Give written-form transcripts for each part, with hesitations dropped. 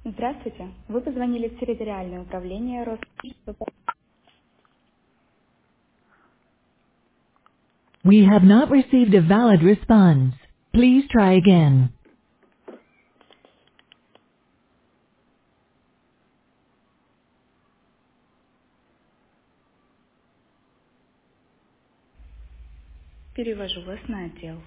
Здравствуйте. Вы позвонили в территориальное управление Россельхозтранспорта. We have not received a valid response. Please try again. Перевожу вас на отдел.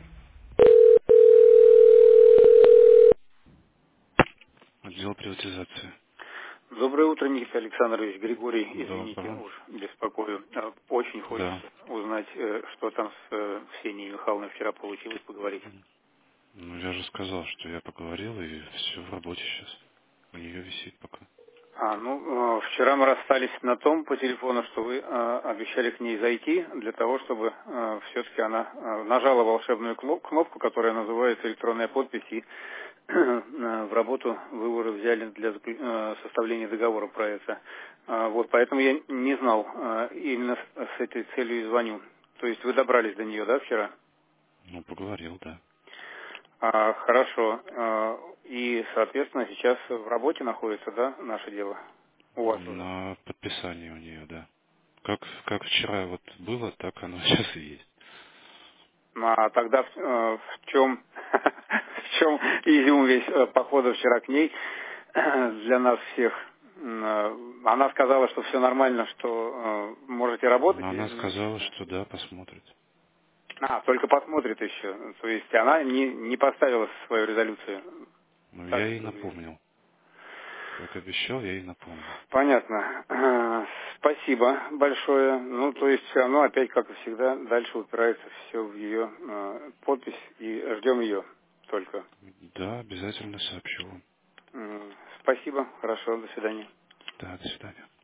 Отдел приватизации. Доброе утро, Никита Александрович. Григорий, извините, Доброго. уж беспокою. Очень хочется Да. узнать, что там с Ксенией Михайловной вчера получилось поговорить. Ну, я же сказал, что я поговорил, и все в работе сейчас. У нее висит пока. Вчера мы расстались на том по телефону, что вы обещали к ней зайти для того, чтобы все-таки она нажала волшебную кнопку, которая называется электронная подпись, и в работу вы уже взяли для составления договора про это. Вот, поэтому я не знал, именно с этой целью и звоню. То есть вы добрались до нее, да, вчера? Ну, поговорил, да. Хорошо. И, соответственно, сейчас в работе находится, да, наше дело? У вас уже. На подписании у нее, да. Как вчера вот было, так оно сейчас и есть. А тогда в чем в чем изюм весь похода вчера к ней для нас всех? Она сказала, что все нормально, что можете работать. Но она сказала, что да, посмотрит. Только посмотрит еще. То есть она не поставила свою резолюцию. Ну, Так я ей что ли? напомнил. Как обещал, я ей напомнил. Понятно. Спасибо большое. Ну, то есть все равно опять, как и всегда, дальше упирается все в ее подпись и ждем ее только. Да, обязательно сообщу вам. Спасибо. Хорошо. До свидания. Да, до свидания.